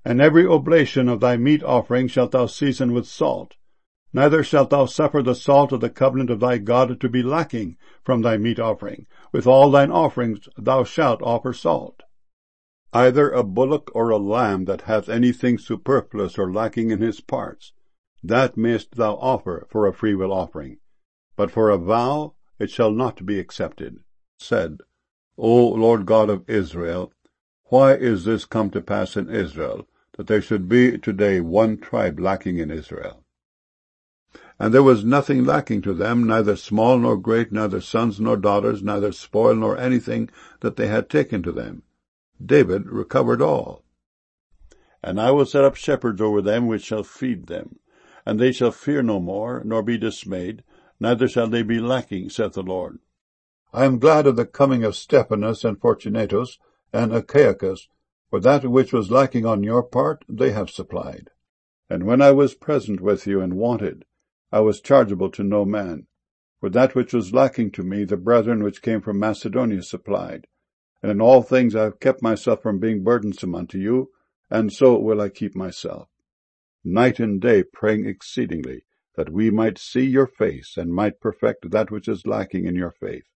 And every oblation of thy meat offering shalt thou season with salt. Neither shalt thou suffer the salt of the covenant of thy God to be lacking from thy meat offering. With all thine offerings thou shalt offer salt. Either a bullock or a lamb that hath anything superfluous or lacking in his parts, that mayest thou offer for a freewill offering. But for a vow it shall not be accepted. Said, O Lord God of Israel, why is this come to pass in Israel, that there should be today one tribe lacking in Israel? And there was nothing lacking to them, neither small nor great, neither sons nor daughters, neither spoil nor anything that they had taken to them. David recovered all. And I will set up shepherds over them which shall feed them, and they shall fear no more, nor be dismayed, neither shall they be lacking, saith the Lord. I am glad of the coming of Stephanus and Fortunatus and Achaicus, for that which was lacking on your part they have supplied. And when I was present with you and wanted, I was chargeable to no man. For that which was lacking to me the brethren which came from Macedonia supplied. And in all things I have kept myself from being burdensome unto you, and so will I keep myself. Night and day praying exceedingly, that we might see your face, and might perfect that which is lacking in your faith.